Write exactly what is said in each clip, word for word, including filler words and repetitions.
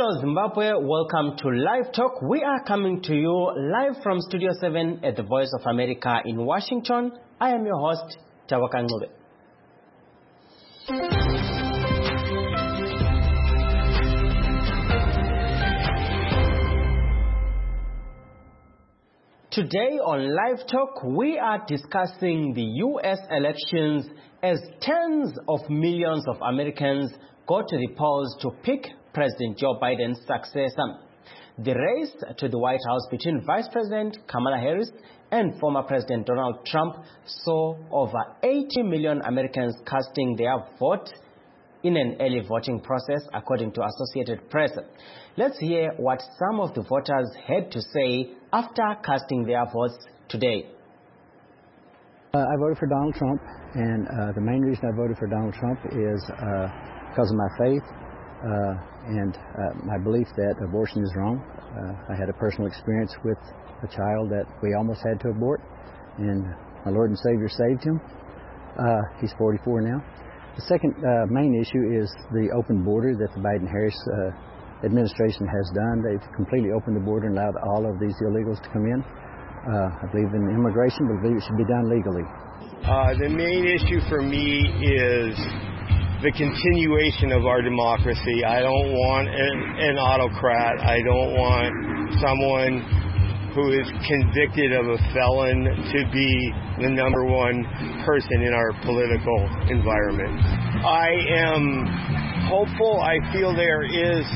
Hello Zimbabwe, welcome to Live Talk. We are coming to you live from Studio seven at the Voice of America in Washington. I am your host, Tawaka Ngube. Today on Live Talk, we are discussing the U S elections as tens of millions of Americans go to the polls to pick President Joe Biden's successor. The race to the White House between Vice President Kamala Harris and former President Donald Trump saw over eighty million Americans casting their vote in an early voting process, according to Associated Press. Let's hear what some of the voters had to say after casting their votes today. Uh, I voted for Donald Trump, and uh, the main reason I voted for Donald Trump is uh, because of my faith uh, and uh, my belief that abortion is wrong. Uh, I had a personal experience with a child that we almost had to abort, and my Lord and Savior saved him. Uh, he's forty-four now. The second uh, main issue is the open border that the Biden-Harris uh, administration has done. They've completely opened the border and allowed all of these illegals to come in. Uh, I believe in immigration, but I believe it should be done legally. Uh, the main issue for me is the continuation of our democracy. I don't want an, an autocrat. I don't want someone who is convicted of a felon to be the number one person in our political environment. I am hopeful. I feel there is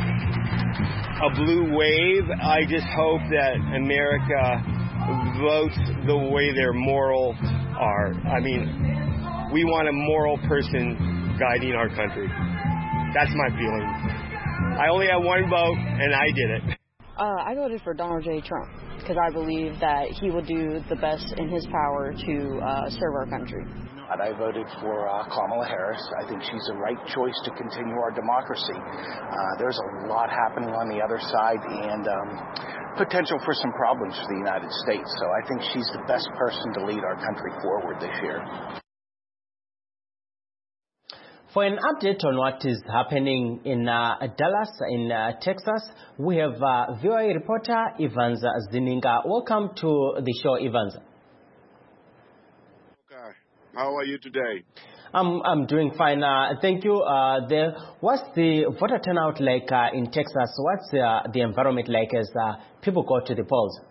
a blue wave. I just hope that America votes the way their morals are. I mean, we want a moral person guiding our country. That's my feeling. I only have one vote, and I did it. Uh, I voted for Donald J. Trump because I believe that he will do the best in his power to uh, serve our country. I voted for uh, Kamala Harris. I think she's the right choice to continue our democracy. Uh, there's a lot happening on the other side and um, potential for some problems for the United States. So I think she's the best person to lead our country forward this year. For an update on what is happening in uh, Dallas, in uh, Texas, we have uh, V O A reporter Evans Zininga. Welcome to the show, Evans. Okay. How are you today? I'm, I'm doing fine. Uh, thank you. Uh, there, what's the voter turnout like uh, in Texas? What's uh, the environment like as uh, people go to the polls?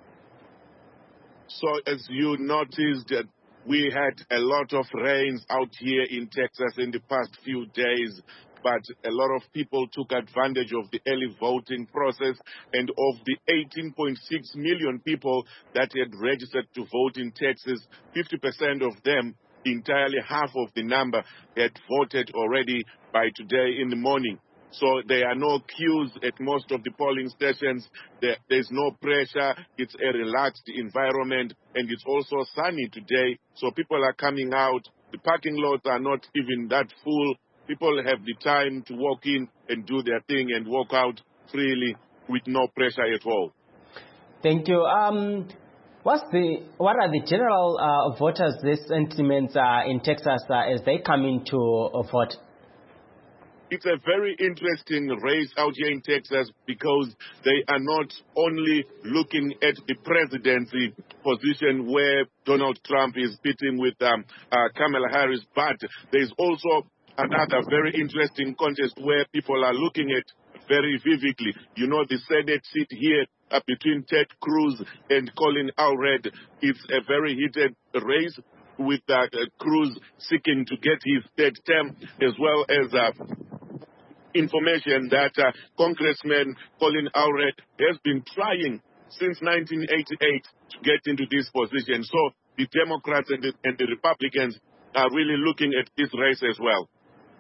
So as you noticed, uh, we had a lot of rains out here in Texas in the past few days, but a lot of people took advantage of the early voting process, and of the eighteen point six million people that had registered to vote in Texas, fifty percent of them, entirely half of the number, had voted already by today in the morning. So there are no queues at most of the polling stations. There, there's no pressure. It's a relaxed environment, and it's also sunny today. So people are coming out. The parking lots are not even that full. People have the time to walk in and do their thing and walk out freely with no pressure at all. Thank you. Um, what's the what are the general uh, voters' this sentiments uh, in Texas uh, as they come in to uh, vote? It's a very interesting race out here in Texas because they are not only looking at the presidency position where Donald Trump is pitting with um, uh, Kamala Harris, but there's also another very interesting contest where people are looking at very vividly. You know, the Senate seat here uh, between Ted Cruz and Colin Allred. It's a very heated race, with uh, Cruz seeking to get his third term, as well as uh, information that uh, Congressman Colin Allred has been trying since nineteen eighty-eight to get into this position. So the Democrats and the, and the Republicans are really looking at this race as well.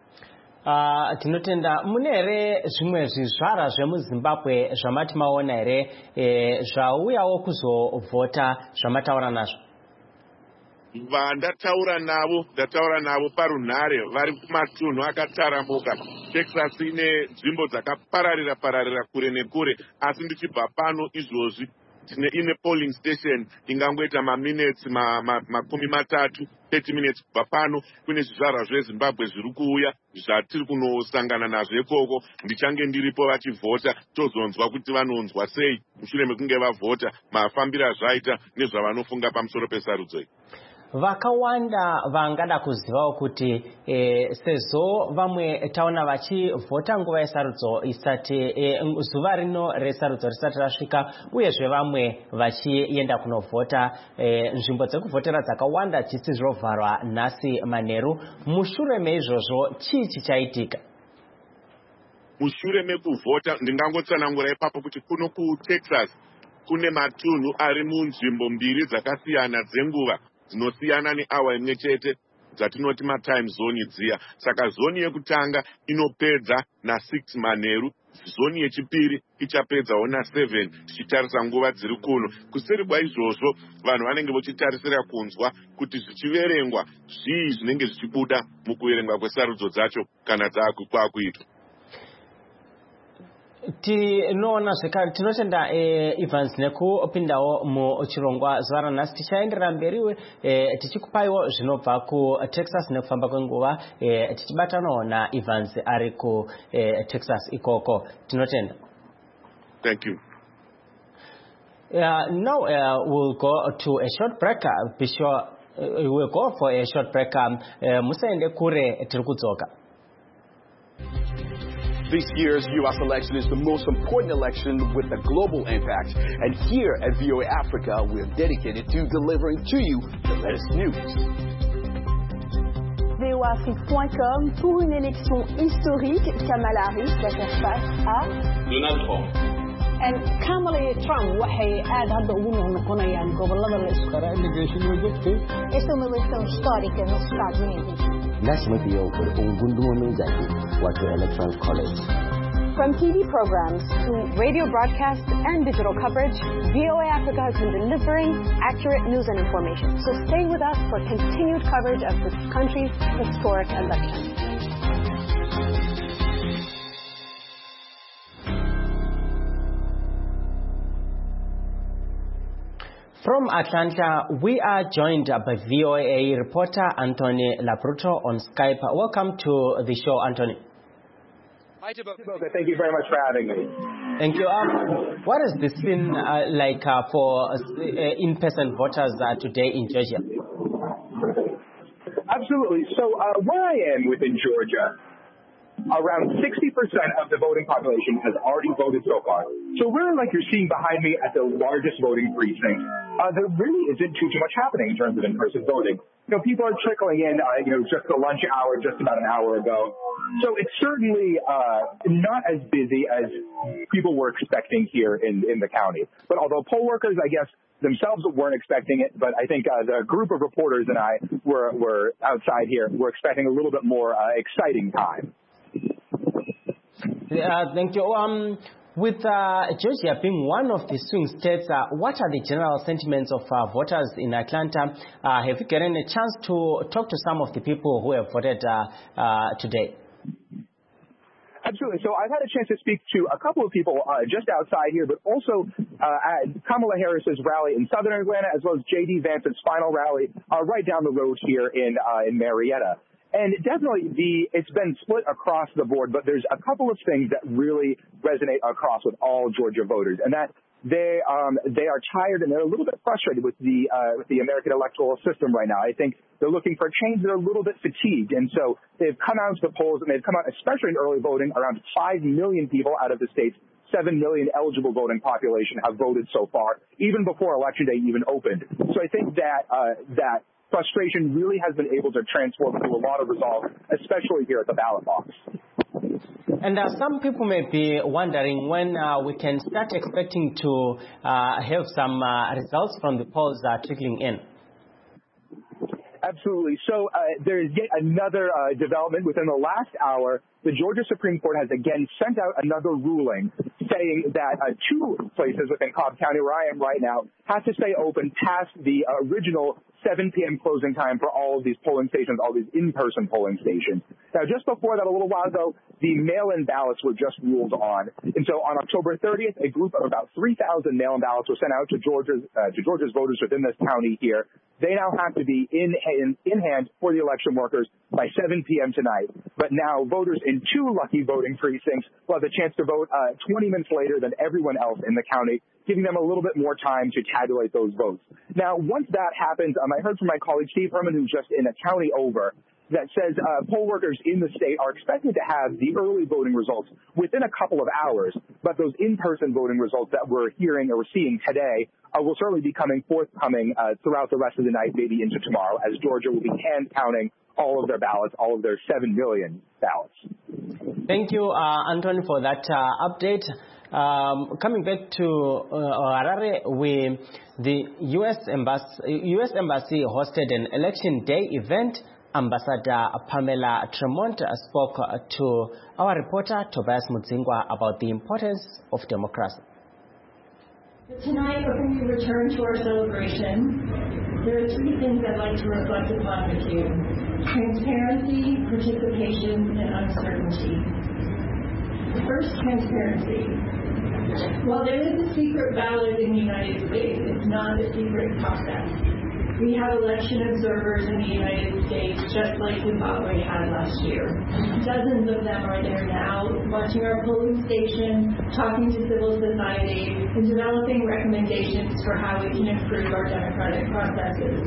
Uh, tinotenda mune here zvimwe zvizvara zvemuZimbabwe zvamati maona here eh, zvauyawo kuzovhota zvamataura nazvo? Vandataura navo ndataura navo parunhare vari kumatunhu akataramuka. Texas ine nzvimbo dzakapararira pararira kure nekure, asi ndichibva pano izvozvi ine polling station ingangoita maminutes makumi matatu thirty minutes kubva pano. Kune zvizvarwa zveZimbabwe zviri kuuya zvatiri kunosangana nazvo ikoko. Ndichange ndiripo vachivhota, tozonzwa kuti vanonzwa sei mushure mekunge vavhota, mafambiro azvaita nezvavanofunga pamusoro pesarudzo iyi. Vakawanda vangada kuzivawo kuti e, sezvo vamwe taona vachivhota nguva yesarudzo isati e, zuva rino resarudzo risati rasvika, uyezve vamwe vachienda kunovhota e, nzvimbo dzekuvhotera dzakawanda dzisizvovharwa nhasi manheru. Mushure meizvozvo chii chichaitika? Mushure mekuvhota ndingangotsanangura ipapo kuti kuno kuTexas kune matunhu ari munzvimbo mbiri dzakasiyana dzenguva dzinosiyana neawa imwe chete dzatinoti matime zone dziya. Saka zoni yekutanga inopedza na six manheru, zoni yechipiri ichapedzawo na seven tichitarisa nguva dziri kuno. Kuseri kwaizvozvo vanhu vanenge vachitarisira kunzwa kuti zvichiverengwa zvii zvinenge zvichibuda mukuverengwa kwesarudzo dzacho kana dzaakuitwa. Tinoona zvekare, tinotenda e, Evans nekupindawo muchirongwa zuva ranhasi. Tichaenderera mberiwe e, tichikupaiwo zvinobva kuTexas nekufamba kwenguva e, tichibatanawo naEvans ari kuTexas ikoko. Tinotenda. Thank you. Uh, now uh, we'll go to a short break. Uh, be sure uh, we'll go for a short break. Um, uh, musaende kure tiri kudzoka. This year's U S election is the most important election with a global impact. And here at V O A Africa, we're dedicated to delivering to you the latest news. V O A Afrique point com pour une élection historique. Kamala Harris va faire face à Donald Trump. And Kamala Trump waxay aad hadda ugu noqonayaan gobolada la isku xiro immigration way jirtay. Esta é uma eleição histórica nos Estados Unidos. Nasi mafi yau kurkun gundumomin zaɓe wato Electoral College. From T V programs to radio broadcasts and digital coverage, V O A Africa has been delivering accurate news and information. So stay with us for continued coverage of this country's historic election. From Atlanta, we are joined by V O A reporter Anthony Labruto on Skype. Welcome to the show, Anthony. Hi, Tiboka. Thank you very much for having me. Thank you. Um, what has this been uh, like uh, for uh, in-person voters uh, today in Georgia? Absolutely. So uh, where I am within Georgia, around sixty percent of the voting population has already voted so far. So really, like you're seeing behind me at the largest voting precinct, uh, there really isn't too, too much happening in terms of in-person voting. You know, people are trickling in, uh, you know, just the lunch hour, just about an hour ago. So it's certainly uh, not as busy as people were expecting here in, in the county. But although poll workers, I guess, themselves weren't expecting it, but I think uh, the group of reporters and I were, were outside here, were expecting a little bit more uh, exciting time. Uh, thank you. Um, with uh, Georgia being one of the swing states, uh, what are the general sentiments of uh, voters in Atlanta? Uh, have you gotten a chance to talk to some of the people who have voted uh, uh, today? Absolutely. So I've had a chance to speak to a couple of people uh, just outside here, but also uh, at Kamala Harris's rally in southern Atlanta, as well as J D Vance's final rally uh, right down the road here in uh, in Marietta. And definitely, the it's been split across the board, but there's a couple of things that really resonate across with all Georgia voters, and that they um, they are tired and they're a little bit frustrated with the uh, with the American electoral system right now. I think they're looking for change. They're a little bit fatigued, and so they've come out to the polls, and they've come out, especially in early voting. Around five million people out of the state's seven million eligible voting population have voted so far, even before Election Day even opened. So I think that uh, that. frustration really has been able to transform into a lot of resolve, especially here at the ballot box. And uh, some people may be wondering when uh, we can start expecting to uh, have some uh, results from the polls uh, trickling in. Absolutely. So uh, there is yet another uh, development within the last hour. The Georgia Supreme Court has again sent out another ruling saying that uh, two places within Cobb County, where I am right now, have to stay open past the uh, original seven p.m. closing time for all of these polling stations, all these in-person polling stations. Now, just before that, a little while ago, the mail-in ballots were just ruled on. And so on October thirtieth, a group of about three thousand mail-in ballots were sent out to Georgia's, uh, to Georgia's voters within this county here. They now have to be in, in, in hand for the election workers by seven p.m. tonight. But now voters in two lucky voting precincts will have the chance to vote uh, twenty minutes later than everyone else in the county, giving them a little bit more time to tabulate those votes. Now, once that happens, um, I heard from my colleague Steve Herman, who's just in a county over, that says uh, poll workers in the state are expected to have the early voting results within a couple of hours, but those in-person voting results that we're hearing or we're seeing today uh, will certainly be coming forthcoming uh, throughout the rest of the night, maybe into tomorrow, as Georgia will be hand-counting all of their ballots, all of their seven million ballots. Thank you, uh, Anthony, for that uh, update. Um, coming back to uh, Harare, we, the U S Embassy, U S Embassy hosted an Election Day event. Ambassador Pamela Tremont spoke to our reporter Tobias Mudzingwa about the importance of democracy. Tonight, before we return to our celebration, there are three things I'd like to reflect upon with you: transparency, participation, and uncertainty. First, transparency. While there is a secret ballot in the United States, it's not a secret process. We have election observers in the United States, just like Zimbabwe had last year. Dozens of them are there now, watching our polling station, talking to civil society, and developing recommendations for how we can improve our democratic processes.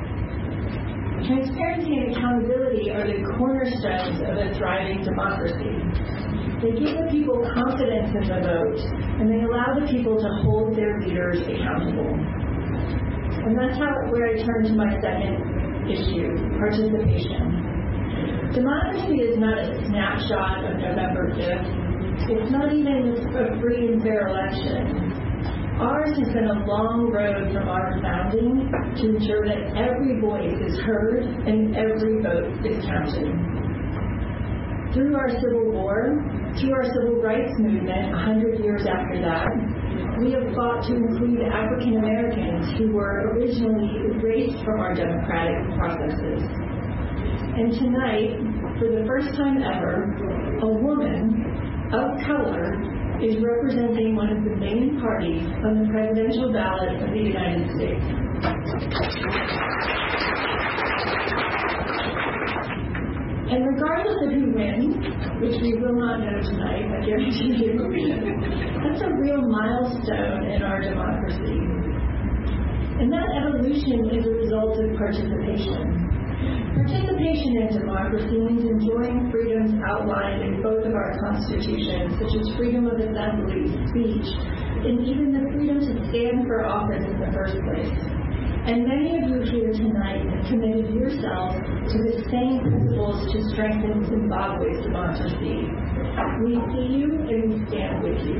Transparency and accountability are the cornerstones of a thriving democracy. They give the people confidence in the vote, and they allow the people to hold their leaders accountable. And that's how, where I turn to my second issue, participation. Democracy is not a snapshot of November fifth. It's not even a free and fair election. Ours has been a long road from our founding to ensure that every voice is heard and every vote is counted. Through our Civil War, through our Civil Rights Movement, a hundred years after that, we have fought to include African Americans who were originally erased from our democratic processes. And tonight, for the first time ever, a woman of color is representing one of the main parties on the presidential ballot of the United States. And regardless of who wins, which we will not know tonight, I guarantee you, that's a real milestone in our democracy. And that evolution is a result of participation. Participation in democracy means enjoying freedoms outlined in both of our constitutions, such as freedom of assembly, speech, and even the freedom to stand for office in the first place. And many of you here tonight have committed yourselves to the same principles to strengthen Zimbabwe's democracy. We see you and we stand with you.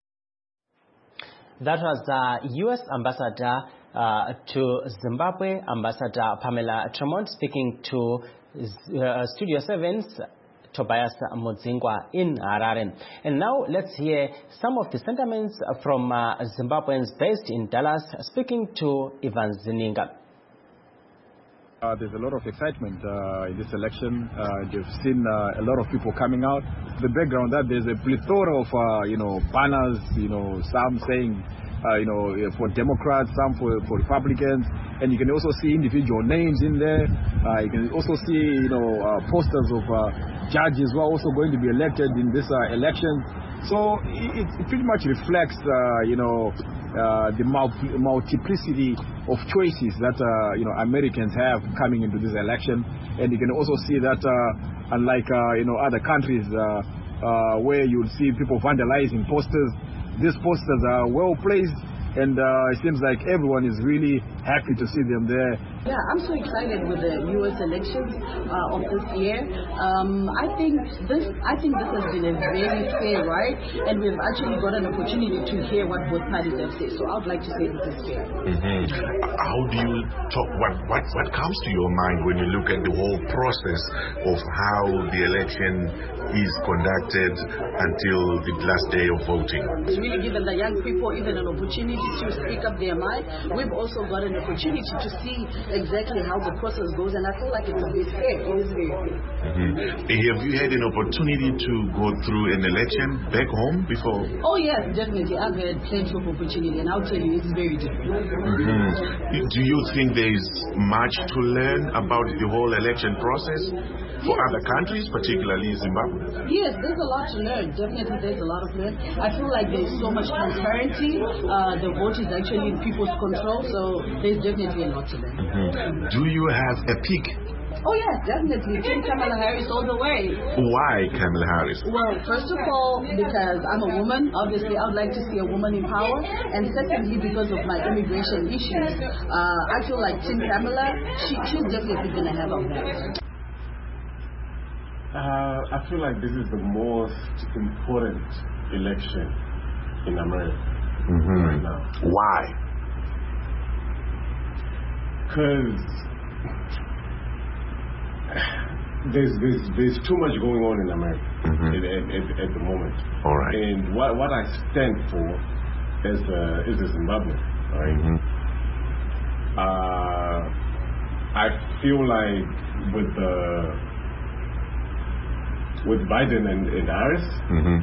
That was uh, U S Ambassador uh, to Zimbabwe, Ambassador Pamela Tremont, speaking to uh, Studio seven's Tobias Mudzingwa in Harare. And now let's hear some of the sentiments from uh, Zimbabweans based in Dallas, speaking to Ivan Zininga. Uh, there's a lot of excitement uh, in this election. Uh, you've seen uh, a lot of people coming out. The background that there's a plethora of uh, you know banners, you know some saying uh, you know for Democrats, some for, for Republicans, and you can also see individual names in there. Uh, you can also see you know uh, posters of uh, judges who are also going to be elected in this uh, election. So it, it pretty much reflects uh, you know uh, the multiplicity of choices that uh, you know Americans have coming into this election, and you can also see that uh, unlike uh, you know other countries uh, uh, where you'll see people vandalizing posters, these posters are well placed, and uh, it seems like everyone is really happy to see them there. Yeah, I'm so excited with the U S elections uh, of this year. Um, I think this I think this has been a very fair ride, and we've actually got an opportunity to hear what both parties have said. So I would like to say this is fair. Mm-hmm. How do you talk? What what what comes to your mind when you look at the whole process of how the election is conducted until the last day of voting? It's really given the young people even an opportunity to speak up their mind. We've also got an an opportunity to see exactly how the process goes, and I feel like it's a bit fair. It is very fair. Mm-hmm. Have you had an opportunity to go through an election back home before? Oh yes, definitely. I've had plenty of opportunity, and I'll tell you, it's very different. Mm-hmm. Do you think there is much to learn about the whole election process for yes. other countries, particularly Zimbabwe? Yes, there's a lot to learn. Definitely, there's a lot of learn. I feel like there's so much transparency. Uh, the vote is actually in people's control, so there's definitely a lot to learn. Mm-hmm. Do you have a pick? Oh yes, definitely. Team Kamala Harris all the way. Why Kamala Harris? Well, first of all, because I'm a woman. Obviously, I would like to see a woman in power. And secondly, because of my immigration issues. Uh, I feel like Team Kamala, she, she's definitely going to have a vote. Uh, I feel like this is the most important election in America mm-hmm. right now. Why? Because there's, there's there's too much going on in America mm-hmm. at, at, at the moment. All right. And what what I stand for as a, as a Zimbabwean, right? Mm-hmm. Uh, I feel like with the with Biden and, and Harris, mm-hmm.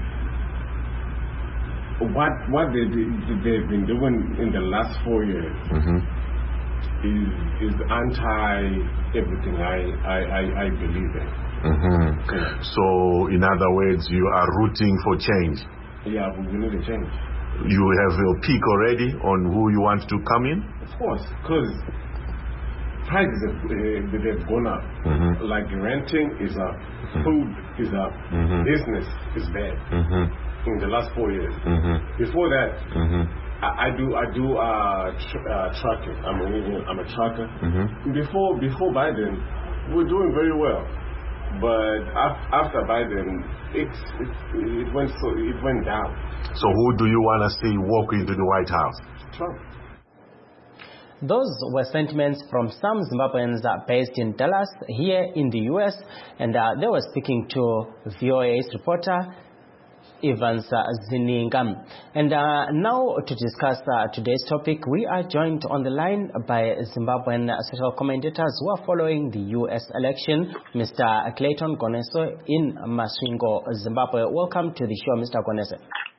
what what they they've been doing in the last four years mm-hmm. is is anti everything I I, I, I believe in. Mm-hmm. Yeah. So, in other words, you are rooting for change. Yeah, we need a change. You have your pick already on who you want to come in? Of course, because prices have, uh, they've gone up. Mm-hmm. Like renting is up, mm-hmm. food is up, mm-hmm. business is bad mm-hmm. in the last four years. Mm-hmm. Before that, mm-hmm. I, I do I do uh, tr- uh, trucking. I'm a I'm a trucker. Mm-hmm. Before before Biden, we're doing very well. But after Biden, it's, it's, it went so it went down. So who do you want to see walk into the White House? Trump. Those were sentiments from some Zimbabweans based in Dallas, here in the U S, and uh, they were speaking to V O A's reporter Evans uh, Ziningam. And uh, now to discuss uh, today's topic, we are joined on the line by Zimbabwean social commentators who are following the U S election, Mister Clayton Goneso in Masvingo, Zimbabwe. Welcome to the show, Mister Goneso.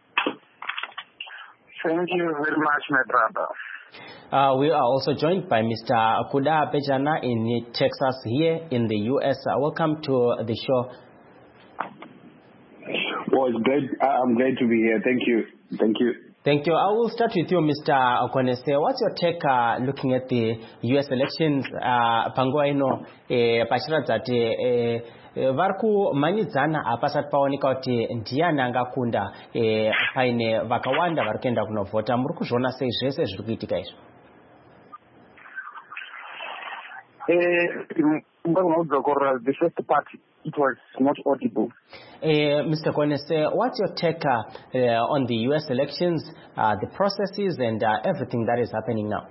Thank you very much, my brother. Uh, we are also joined by Mister Kuda Bejana in Texas, here in the U S. Uh, welcome to the show. Well, it's great. I'm glad to be here. Thank you. Thank you. Thank you. I will start with you, Mister Okonese. What's your take uh, looking at the U S elections? Panguwa ino pachiratidza kuti vari kumhanyidzana hapasati paoneka kuti ndiani angakunda paine vakawanda vari kuenda kunovhota. Muri kuzviona sei zvese zviri kuitika izvo? The first part, it was not audible. Uh, Mister Konese, what's your take uh, uh, on the U S elections, uh, the processes, and uh, everything that is happening now?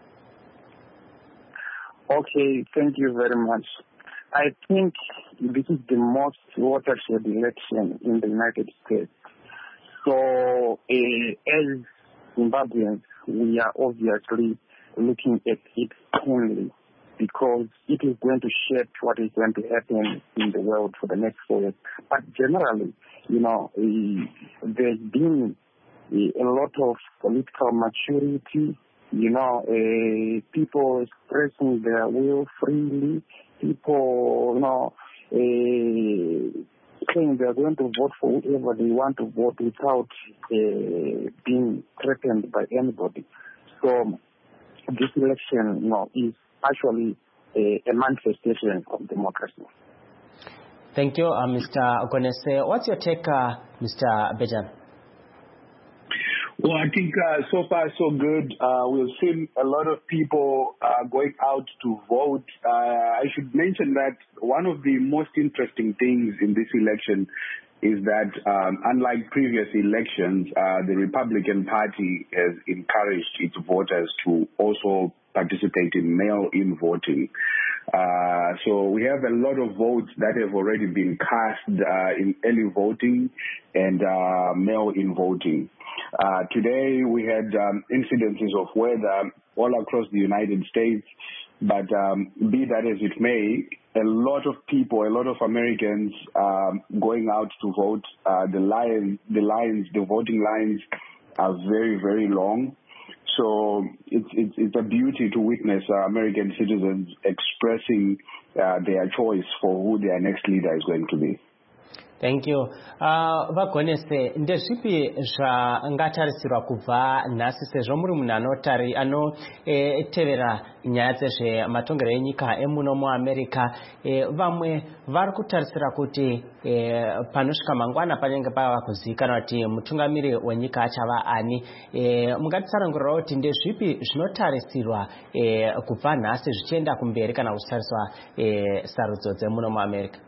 Okay, thank you very much. I think this is the most watershed election in the United States. So, uh, as Zimbabweans, we are obviously looking at it keenly, because it is going to shape what is going to happen in the world for the next four years. But generally, you know, uh, there's been uh, a lot of political maturity, you know, uh, people expressing their will freely, people, you know, uh, saying they're going to vote for whoever they want to vote without uh, being threatened by anybody. So this election, you know, is actually a, a manifestation of democracy. Thank you, uh, Mister Okonese. What's your take, uh, Mister Bejan? Well, I think uh, so far so good. Uh, we've seen a lot of people uh, going out to vote. Uh, I should mention that one of the most interesting things in this election is that um, unlike previous elections, uh, the Republican Party has encouraged its voters to also participate in mail-in voting. Uh, so we have a lot of votes that have already been cast uh, in early voting and uh, mail-in voting. Uh, today we had um, incidences of whether all across the United States. But um, be that as it may, a lot of people, a lot of Americans um, going out to vote. Uh, the line, the lines, the voting lines are very, very long. So it's it's, it's a beauty to witness uh, American citizens expressing uh, their choice for who their next leader is going to be. Thank you. Uh, vagonese ndezvipi zvangatarisirwa kubva nhasi sezvo muri munhu anotari anotevera nyaya dzezvematongero enyika emuno muAmerica, vamwe vari kutarisira kuti panosvika mangwana panenge pava kuzivikanwa kuti mutungamiri wenyika achava ani. Mungatitsanangurirawo kuti ndezvipi zvinotarisirwa kubva nhasi zvichienda kumberi kana kuchitariswa sarudzo dzemuno muAmerica?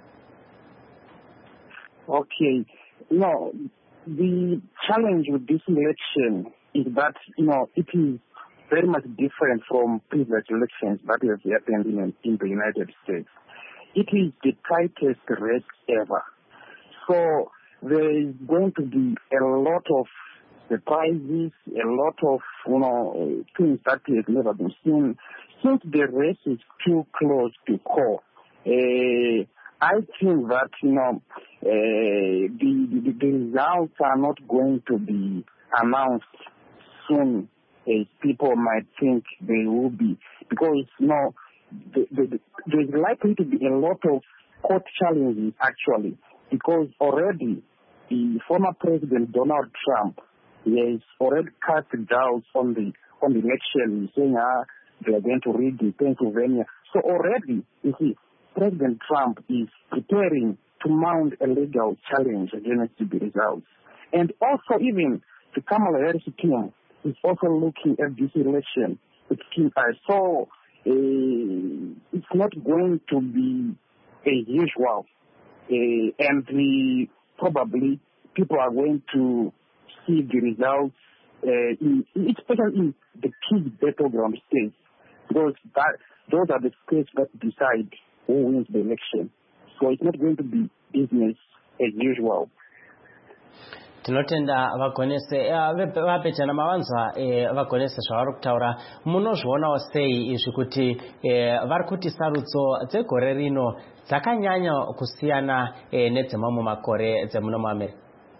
Okay, you know, the challenge with this election is that, you know, it is very much different from previous elections that have happened in, in the United States. It is the tightest race ever. So there is going to be a lot of surprises, a lot of, you know, things that have never been seen. Since the race is too close to call, uh, I think that, you know, uh, the, the, the results are not going to be announced soon as people might think they will be. Because, you know, the, the, the, there's likely to be a lot of court challenges, actually, because already the former President Donald Trump has already cast doubts on the, on the election, saying, ah, they are going to rig in Pennsylvania. So already, you see, President Trump is preparing to mount a legal challenge against the results. And also even the Kamala Harris team is also looking at this election with keen eyes. So uh, it's not going to be as usual. Uh, and the, probably people are going to see the results, uh, in, especially in the key battleground states, because that, those are the states that decide who wins the election. So it's not going to be business as usual. Tinotenda vagonese vapetana mavanzwa vagonese zvavari kutaura. Munozvionawo sei izvi kuti vari kuti sarudzo dzegore rino dzakanyanya kusiyana nedzemamwe makore dzemuno muAmerica?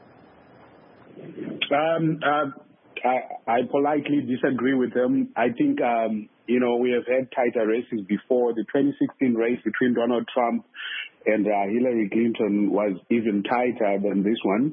Um, uh, I, I politely disagree with them. I think, um, you know, we have had tighter races before. The twenty sixteen race between Donald Trump and uh, Hillary Clinton was even tighter than this one.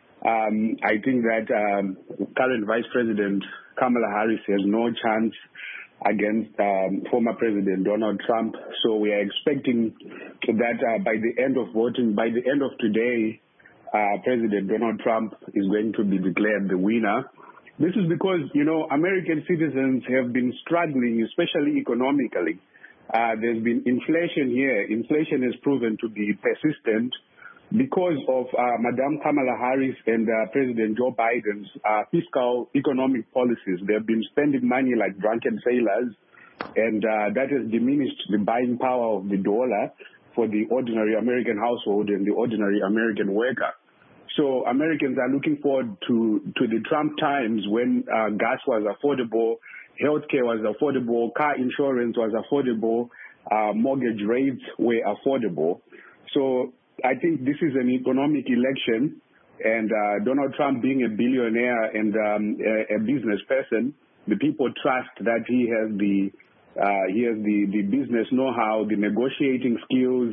Um, I think that um, current Vice President Kamala Harris has no chance against um, former President Donald Trump. So we are expecting that uh, by the end of voting, by the end of today, uh, President Donald Trump is going to be declared the winner. This is because, you know, American citizens have been struggling, especially economically. Uh, there's been inflation here. Inflation has proven to be persistent because of uh, Madame Kamala Harris and uh, President Joe Biden's uh, fiscal economic policies. They've been spending money like drunken sailors, and uh, that has diminished the buying power of the dollar for the ordinary American household and the ordinary American worker. So Americans are looking forward to, to the Trump times when uh, gas was affordable, healthcare was affordable, car insurance was affordable, uh, mortgage rates were affordable. So I think this is an economic election, and uh, Donald Trump being a billionaire and um, a, a business person, the people trust that he has the uh, he has the, the business know-how, the negotiating skills,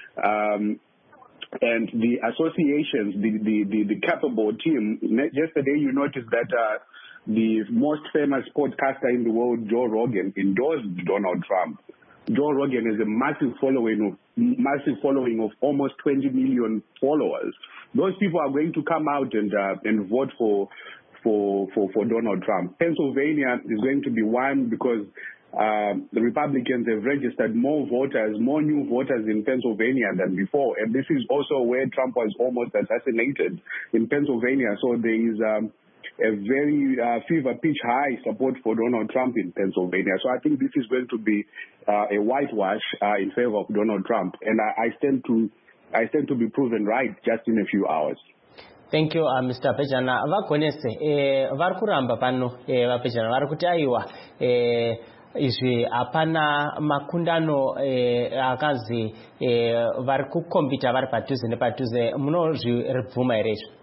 um, and the associations, the, the, the, the capable team. Yesterday you noticed that uh, the most famous podcaster in the world, Joe Rogan, endorsed Donald Trump. Joe Rogan has a massive following of massive following of almost twenty million followers. Those people are going to come out and uh, and vote for, for for for Donald Trump. Pennsylvania is going to be one because uh, the Republicans have registered more voters, more new voters in Pennsylvania than before, and this is also where Trump was almost assassinated, in Pennsylvania. So there is Um, a very uh, fever pitch high support for Donald Trump in Pennsylvania. So I think this is going to be uh, a whitewash uh, in favor of Donald Trump, and I, I stand to I stand to be proven right just in a few hours. Thank you, uh, Mister Pejana. Vakonese, eh, varikuramba pano, eh, vapejana, varikuti aiwa, eh, izvi apana makundano eh, akazi eh, varikukombita vari padhuze nepatuze, munozviribvuma here izvi?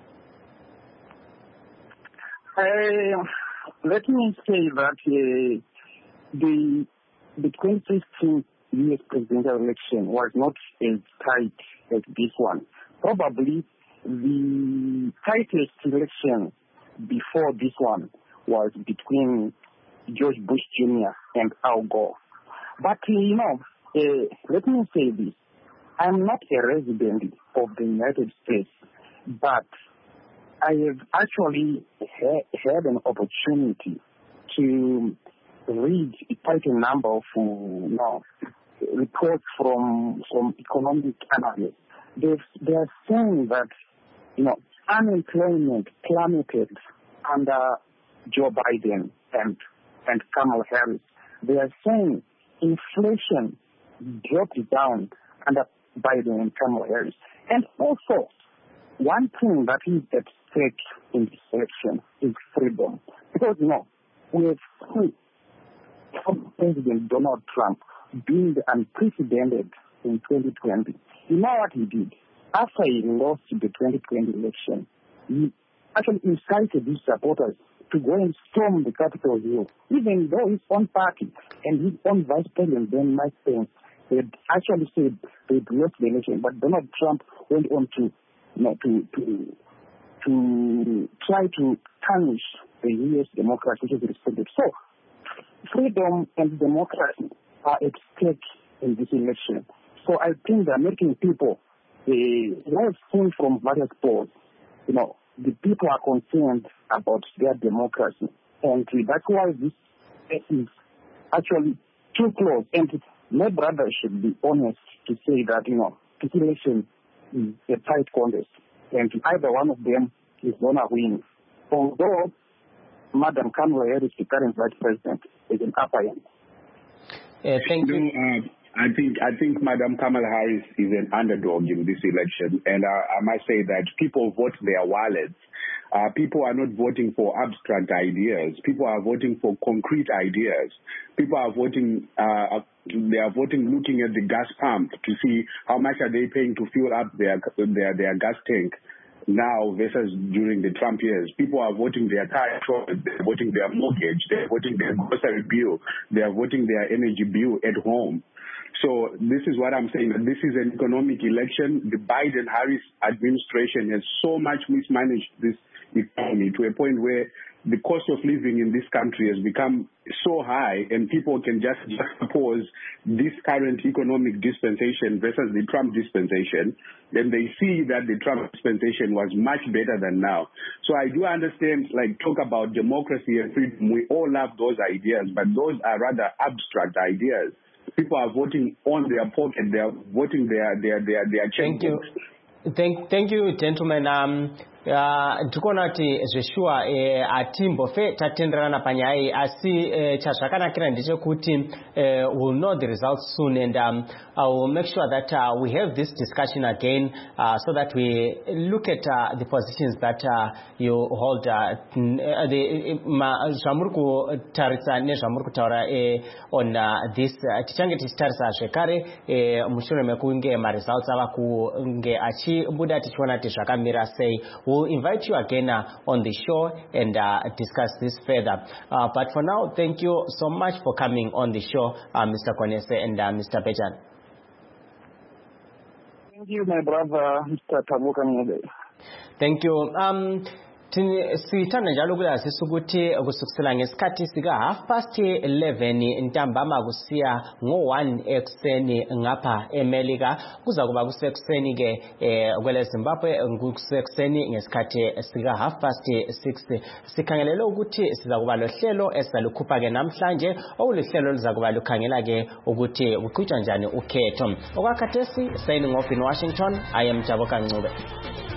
Uh, let me say that uh, the the twenty sixteen U S presidential election was not as tight as this one. Probably the tightest election before this one was between George Bush Junior and Al Gore. But, uh, you know, uh, let me say this. I'm not a resident of the United States, but I have actually ha- had an opportunity to read quite a number of uh, you know, reports from from economic analysts. They've, they are saying that, you know, unemployment plummeted under Joe Biden and and Kamala Harris. They are saying inflation dropped down under Biden and Kamala Harris. And also, one thing that is at stake in this election is freedom. Because, you know, we have seen President Donald Trump being unprecedented in twenty twenty. You know what he did? After he lost the twenty twenty election, he actually incited his supporters to go and storm the Capitol Hill, even though his own party and his own vice president, then Mike Pence, had actually said they'd lost the election. But Donald Trump went on to, you know, to to to try to tarnish the U S democracy, which is respected. So, freedom and democracy are at stake in this election. So I think the American people, they have seen from various polls, you know, the people are concerned about their democracy. And that's why this is actually too close. And my brother should be honest to say that, you know, this election is a tight contest. And either one of them is going to win. Although Madam Kamala Harris, the current vice president, is an upper end. Uh, thank you. Uh, I think I think Madam Kamala Harris is an underdog in this election, and uh, I must say that people vote their wallets. Uh, people are not voting for abstract ideas. People are voting for concrete ideas. People are voting. Uh, they are voting looking at the gas pump to see how much are they paying to fuel up their their their gas tank now versus during the Trump years. People are voting their car insurance, they're voting their mortgage, they're voting their grocery bill, they're voting their energy bill at home. So this is what I'm saying, that this is an economic election. The Biden-Harris administration has so much mismanaged this economy to a point where the cost of living in this country has become so high, and people can just juxtapose this current economic dispensation versus the Trump dispensation, then they see that the Trump dispensation was much better than now. So I do understand, like, talk about democracy and freedom. We all love those ideas, but those are rather abstract ideas. People are voting on their pocket. They are voting their their their their checkbooks. Thank you. Thank, thank you, gentlemen. Um, tikona kuti zveshuwa eh, atimbofe tatenderana panyaya asi eh, chazvakanakira ndechekuti eh, we'll know the results soon, and um, I will make sure that uh, we have this discussion again uh, so that we look at uh, the positions that uh, you hold. Uh, the zvamuri kutaritsa nezvamuri kutaura on uh, this tichange tichitarisa zvekare mushure mekunge maresults ava kunge achibuda tichiona kuti zvakamira sei. We'll invite you again uh, on the show and uh, discuss this further. Uh, but for now, thank you so much for coming on the show, uh, Mister Konese and uh, Mister Pejan. Thank you, my brother, Mister Tabuka. Thank you. Um, sithanda njalo kuyazisa ukuthi kusukisela ngesikhathi sika half past eleven ntambama kusiya ngo one ekuseni ngapha eMelika kuza kuba kusekuseni ke kwele Zimbabwe kusekuseni ngesikhathi sika half past six. Sikhangelele ukuthi siza kuba lohlelo esizalukhupha ke namhlanje okulihlelo liza kuba lukhangela ke ukuthi kuqhutshwa njani ukhetho. Okwakhathesi signing off in Washington, I am Jaboka Ncube.